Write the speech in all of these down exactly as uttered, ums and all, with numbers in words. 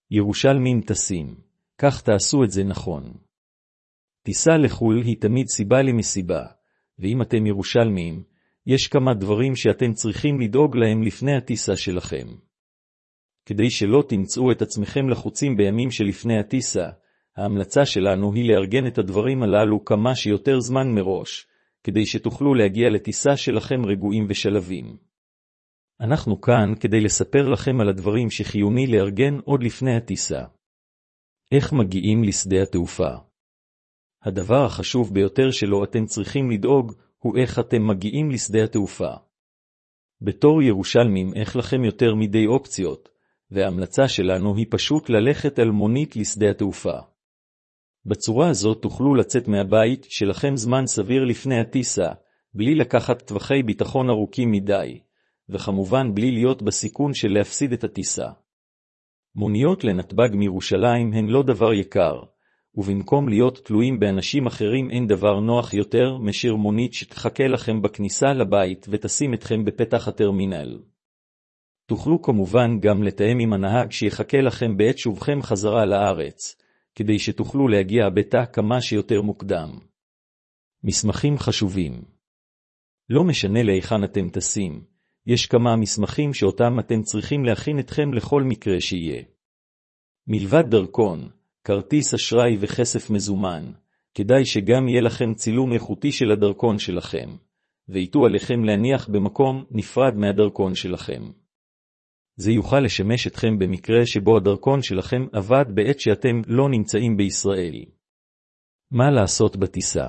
ירושלמים טסים, כך תעשו את זה נכון. טיסה לחול היא תמיד סיבה למסיבה, ואם אתם ירושלמים, יש כמה דברים שאתם צריכים לדאוג להם לפני הטיסה שלכם. כדי שלא תמצאו את עצמכם לחוצים בימים שלפני הטיסה, ההמלצה שלנו היא לארגן את הדברים הללו כמה שיותר זמן מראש, כדי שתוכלו להגיע לטיסה שלכם רגועים ושלבים. אנחנו כאן כדי לספר לכם על הדברים שחיוני לארגן עוד לפני הטיסה. איך מגיעים לשדה התעופה? הדבר החשוב ביותר שלו אתם צריכים לדאוג הוא איך אתם מגיעים לשדה התעופה. בתור ירושלמים איך לכם יותר מדי אופציות, וההמלצה שלנו היא פשוט ללכת על מונית לשדה התעופה. בצורה הזאת תוכלו לצאת מהבית שלכם זמן סביר לפני הטיסה, בלי לקחת טווחי ביטחון ארוכים מדי, וכמובן בלי להיות בסיכון של להפסיד את הטיסה. מוניות לנתב"ג מירושלים הן לא דבר יקר, ובמקום להיות תלויים באנשים אחרים אין דבר נוח יותר משיר מונית שתחכה לכם בכניסה לבית ותשים אתכם בפתח הטרמינל. תוכלו כמובן גם לתאם עם הנהג שיחכה לכם בעת שובכם חזרה לארץ, כדי שתוכלו להגיע הביתה כמה שיותר מוקדם. מסמכים חשובים. לא משנה להיכן אתם טסים, יש כמה מסמכים שאותם אתם צריכים להכין אתכם לכל מקרה שיהיה. מלבד דרכון, כרטיס אשראי וכסף מזומן, כדאי שגם יהיה לכם צילום איכותי של הדרכון שלכם, ואיתו עליכם להניח במקום נפרד מהדרכון שלכם. זה יוכל לשמש אתכם במקרה שבו הדרכון שלכם עבד בעת שאתם לא נמצאים בישראל. מה לעשות בטיסה?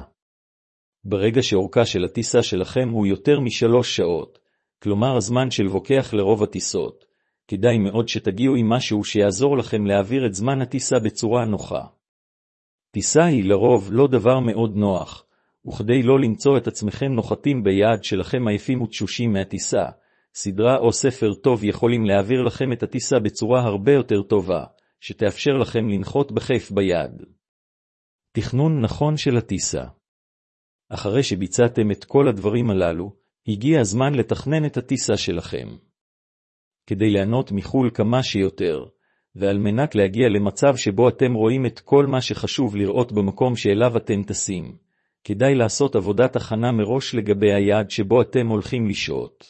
ברגע שאורכה של הטיסה שלכם הוא יותר משלוש שעות, כלומר הזמן של ווקח לרוב הטיסות, כדאי מאוד שתגיעו עם משהו שיעזור לכם להעביר את זמן הטיסה בצורה נוחה. טיסה היא לרוב לא דבר מאוד נוח, וכדי לא למצוא את עצמכם נוחתים ביעד שלכם עייפים ותשושים מהטיסה, סדרה או ספר טוב יכולים להעביר לכם את הטיסה בצורה הרבה יותר טובה, שתאפשר לכם לנחות בכיף ביעד. תכנון נכון של הטיסה. אחרי שביצעתם את כל הדברים הללו, הגיע הזמן לתכנן את הטיסה שלכם. כדי לענות מחול כמה שיותר, ועל מנת להגיע למצב שבו אתם רואים את כל מה שחשוב לראות במקום שאליו אתם טסים, כדאי לעשות עבודת הכנה מראש לגבי היעד שבו אתם הולכים לשהות.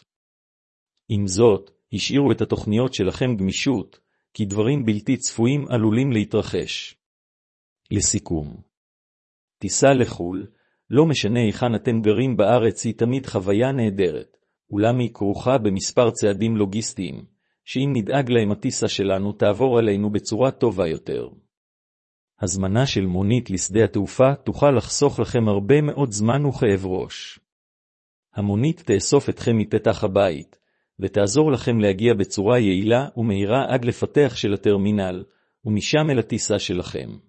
עם זאת, השאירו את התוכניות שלכם גמישות, כי דברים בלתי צפויים עלולים להתרחש. לסיכום, טיסה לחול, לא משנה היכן אתם גרים בארץ, היא תמיד חוויה נהדרת, אולם היא כרוכה במספר צעדים לוגיסטיים, שאם נדאג להם הטיסה שלנו תעבור עלינו בצורה טובה יותר. הזמנה של מונית לשדה התעופה תוכל לחסוך לכם הרבה מאוד זמן וכאב ראש. המונית תאסוף אתכם מפתח הבית, ותעזור לכם להגיע בצורה יעילה ומהירה עד לפתח של הטרמינל, ומשם אל הטיסה שלכם.